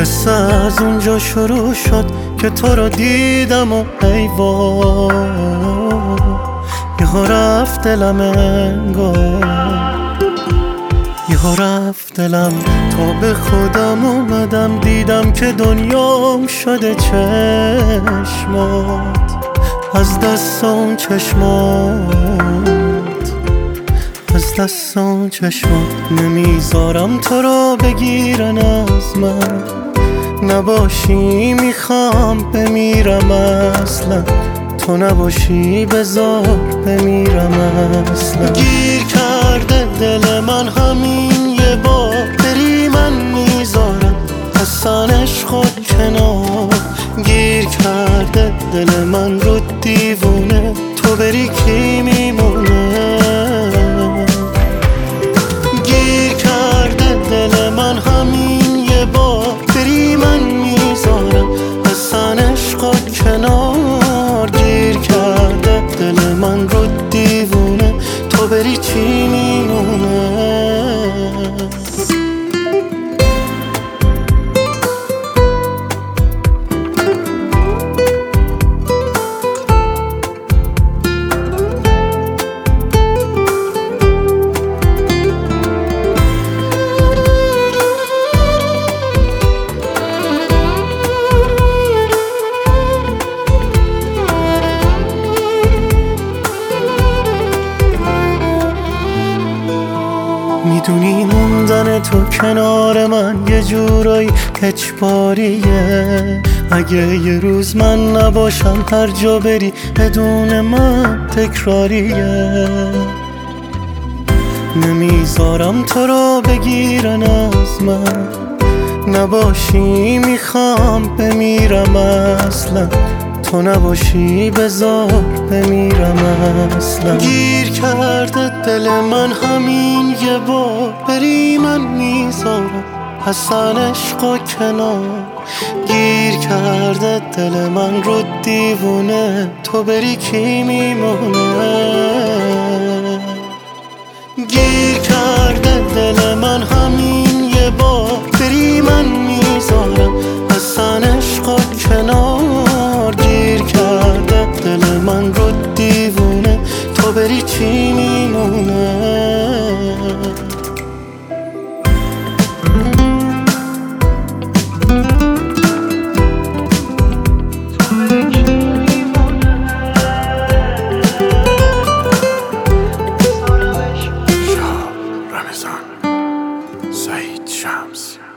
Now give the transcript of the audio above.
قصه از اونجا شروع شد که تو رو دیدم و ای وای یهو رفت دلم انگار، یهو رفت دلم. تا به خودم اومدم دیدم که دنیام شده چشمات، از دست اون چشمات، از دست اون چشمات. نمیذارم تو رو بگیرن از من، نباشی میخوام بمیرم اصلا، تو نباشی بذار بمیرم اصلا. گیر کرده دل من همین یه بار، بری من میذارم اصلا عشق کنار. گیر کرده دل من رو دیوونه، تو بری کی میمونه. گیر کرده دل من همین یه بار، بری من میذارم اصلا عشق کنار. گیر کرده دل من رو دیوونه، تو بری چی میمونه. میدونی موندن تو کنار من یه جورایی اجباریه. اگه یه روز من نباشم هر جا بری بدون من تکراریه. نمیذارم تو رو بگیرن از من، نباشی میخوام بمیرم اصلا، تو نباشی بذار بمیرم اصلا. گیر کرده دل من همین یه بار، بری من میذارم اصلا عشق کنار. گیر کرده دل من رو دیوونه، تو بری کی میمونه. گیر کرده دل من همین یه بار، بری من میذارم اصلا عشق کنار. گیر کرده دل من رو دیوونه، تو بری چی میمونه. رمضان سعید شمس